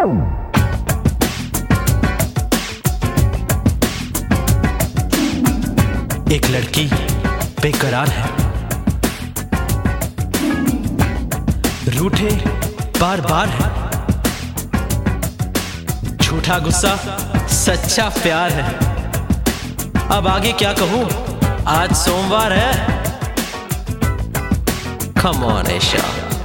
एक लड़की बेकरार है, रूठे बार बार है, झूठा गुस्सा सच्चा प्यार है। अब आगे क्या कहूं, आज सोमवार है। Come on Isha.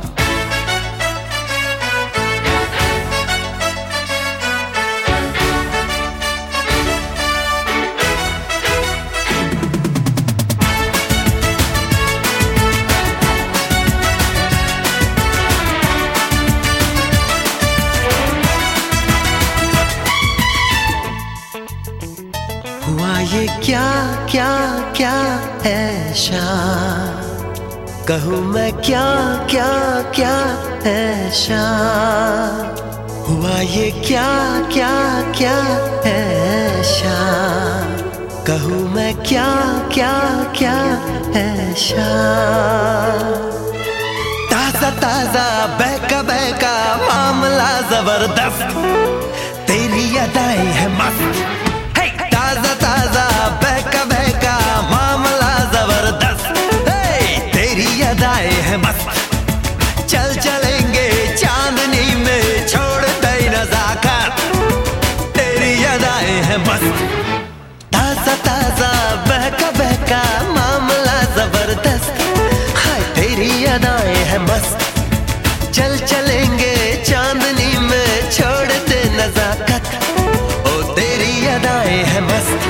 हुआ ये क्या क्या क्या ऐसा, कहूँ मैं क्या क्या क्या ऐसा। हुआ ये क्या क्या क्या ऐसा, कहूँ मैं क्या क्या क्या ऐसा। ताजा ताजा बहका बहका मामला जबरदस्त, तेरी अदाएं है मस्त। ताजा ताजा बहका बहका मामला जबरदस्त, तेरी अदाएं है मस्त। चल चलेंगे चांदनी में, छोड़ दे नजाकत, तेरी अदाएं है मस्त। ताजा ताजा बहका बहका मामला जबरदस्त, हाय तेरी अदाएं है मस्त। चल चलेंगे चांदनी में, छोड़ दे नजाकत, ओ तेरी अदाएं है मस्त।